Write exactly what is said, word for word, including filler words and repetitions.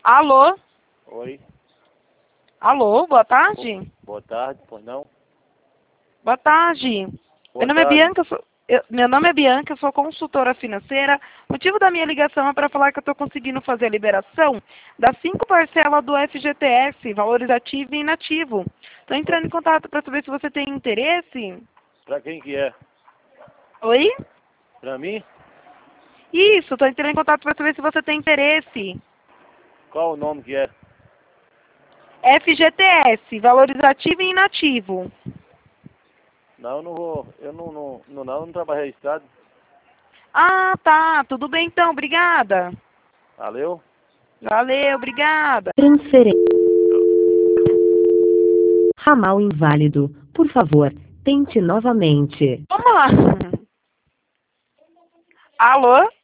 Alô? Oi, Alô, boa tarde? boa tarde, pois não? Boa tarde. Boa Meu nome é tarde. Bianca, eu sou- eu- meu nome é Bianca, eu sou consultora financeira. O motivo da minha ligação é para falar que eu estou conseguindo fazer a liberação das cinco parcelas do F G T S, valores ativo e inativo. Estou entrando em contato para saber se você tem interesse. Pra quem que é? Oi? Pra mim? Isso, estou entrando em contato para saber se você tem interesse. Qual o nome que é? F G T S, valores ativo e inativo. Não, eu não vou, eu não, não, não, não, eu não trabalho registrado. Ah, tá, tudo bem então, obrigada. Valeu? Valeu, obrigada. Transferência. Ramal inválido. Por favor, tente novamente. Vamos lá. Alô?